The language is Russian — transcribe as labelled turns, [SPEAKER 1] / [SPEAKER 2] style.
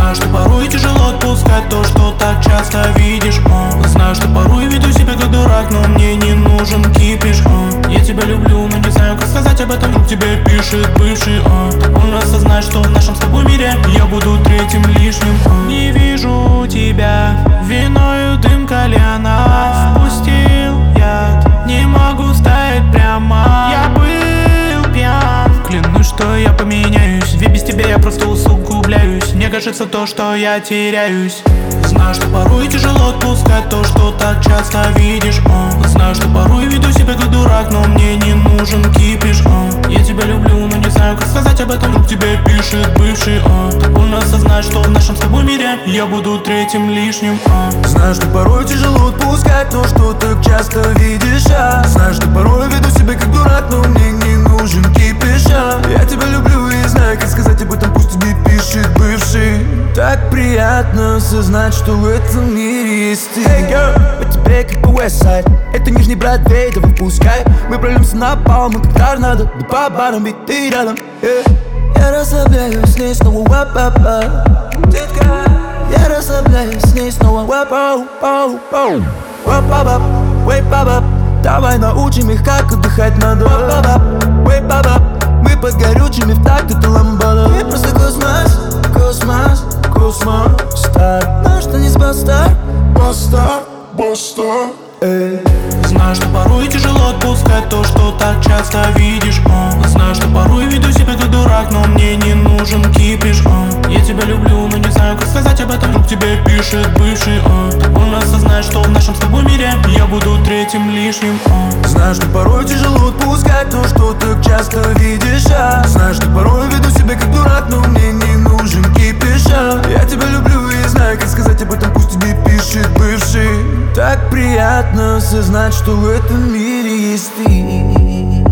[SPEAKER 1] Знаю, что порой тяжело отпускать то, что так часто видишь. Знаю, что порой веду себя как дурак, но мне не нужен кипиш. Я тебя люблю, но не знаю, как сказать об этом. Вдруг тебе пишет бывший. Он осознает, что в нашем с тобой мире я буду третьим лишним. Не вижу тебя, виною дым кальяна. Впустил яд, не могу стоять прямо. Я был пьян, клянусь, что я поменяюсь, ведь без тебя я просто усугубляюсь. Мне кажется то, что я теряюсь. Знаю, что порой тяжело отпускать то, что так часто видишь. Знаю, что порой веду себя как дурак, но мне не нужен кипиш. Я тебя люблю, но не знаю, как сказать об этом. Вдруг тебе пишет бывший. Он осознает, что в нашем с тобой мире я буду третьим лишним.
[SPEAKER 2] Знаю, что порой тяжело отпускать то, что так часто видишь. Знаю, что порой веду себя как дурак, но мне не нужен кипиш. Я тебя люблю и знаю, как сказать об этом. Пусть тебе пишет бывший. Так приятно осознать, что в этом мире есть ты.
[SPEAKER 3] Hey girl, по тебе как по Westside. Это нижний Бродвей, давай впускай. Мы прольемся на пол, мы как торнадо. Да по барам, ведь ты рядом, Я расслабляюсь, с ней снова вап-вап-вап. Я расслабляюсь, с ней снова вап-вап-вап. Вап-вап-вап, вейп-вап-вап. Давай научим их, как отдыхать надо. Вап-вап-вап, вейп-вап-вап. Мы под горючими в такт, это ламбада. Мы просто космос, космос, космос. Стар, наш танец бастар, бастар, бастар.
[SPEAKER 1] Знаю, что порой тяжело отпускать то, что так часто видишь. Знаю, что порой веду себя как дурак, но мне не нужен кипиш. Я тебя люблю, но не знаю, как сказать об этом. Вдруг тебе пишет бывший. Он осознает, что в нашем с тобой мире я буду третьим лишним.
[SPEAKER 2] Знаю, что порой тяжело отпускать то, что так часто видишь. Знаю, что порой веду себя как дурак, но мне не нужен кипиш. Я тебя люблю и знаю, как сказать об этом. Пусть тебе пишет бывший. Так приятно осознать, что в этом мире есть ты.